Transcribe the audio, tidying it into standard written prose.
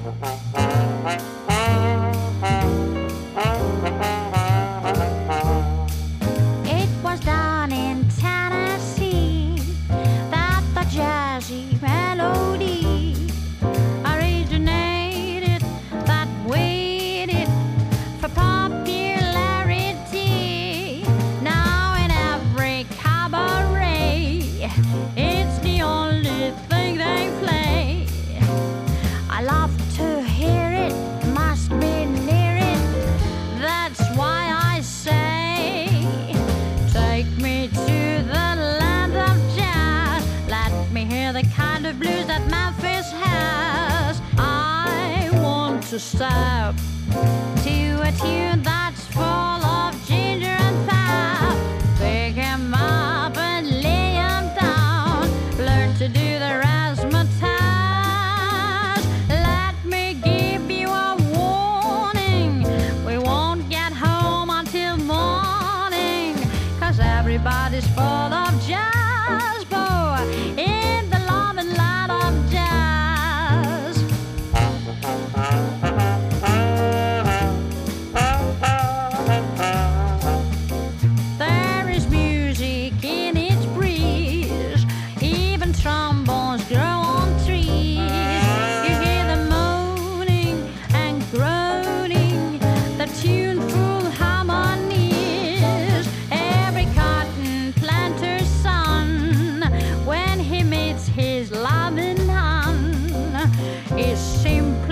It was down in Tennessee that the jazzy melody originated, that waited for popularity. Now in every cabaret, it's the only thing they play. I love to hear it, must be near it. That's why I say, take me to the land of jazz. Let me hear the kind of blues that Memphis has. I want to step to a tune that's full of ginger and pep. Pick him up and lay him down. Learn to do the razzmatazz. Let me give you a warning. We won't get home until morning, 'cause everybody's full of jazz, boy, in the loving land of jazz. There is music in its breeze, even trombones grow on trees. You hear them moaning and groaning, the tuneful harmonies. Every cotton planter's son, when he meets his loving hun, is simply